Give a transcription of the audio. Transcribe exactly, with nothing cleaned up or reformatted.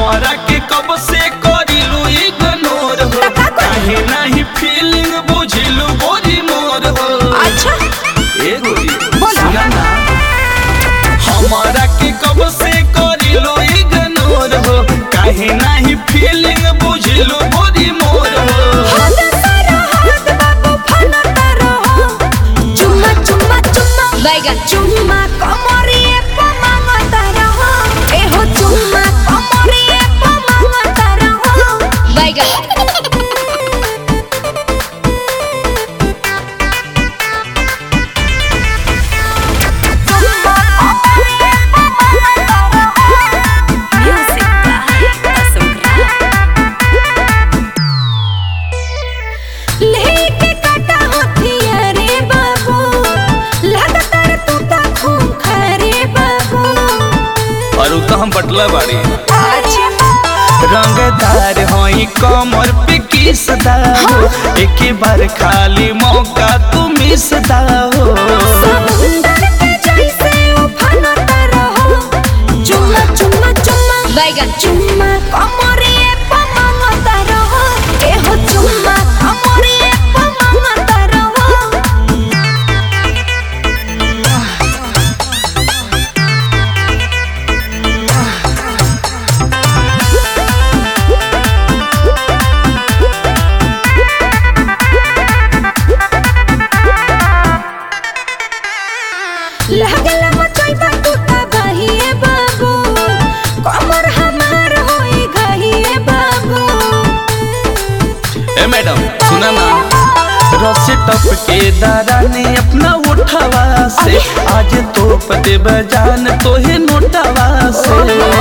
हमारा के कब से करिलू इग्नोर हो, काहे नहीं फीलिंग बुझिलू गोरी मोर हो। अच्छा ए गोरी सुना ना, हमारा के कब से करिलू इग्नोर हो, काहे नहीं फीलिंग बुझिलू गोरी मोर हो। चुम्मा कमरिए पे मांगता रहो, एहो चुम्मा कमरिए पे मांगता रहो। बैगन तो हम बटला बाड़ी रंगदार होई कमर पे किसदा हो, एक बार खाली मौका तू मिसदा हो। चुम्मा चुम्मा चुम्मा बैगन चुम्मा कमरिए पे मांगता रहो, एहो चुम्मा कमरिए पे मांगता रहो। लागल मचैबा तू तबाहिए बाबू, कमर हमार होई गहिए बाबू। ए मैडम सुना ना, रस्सी टप के दारानी अपना उठावा से, आज तोप दे बजान तोहे नोटावा से।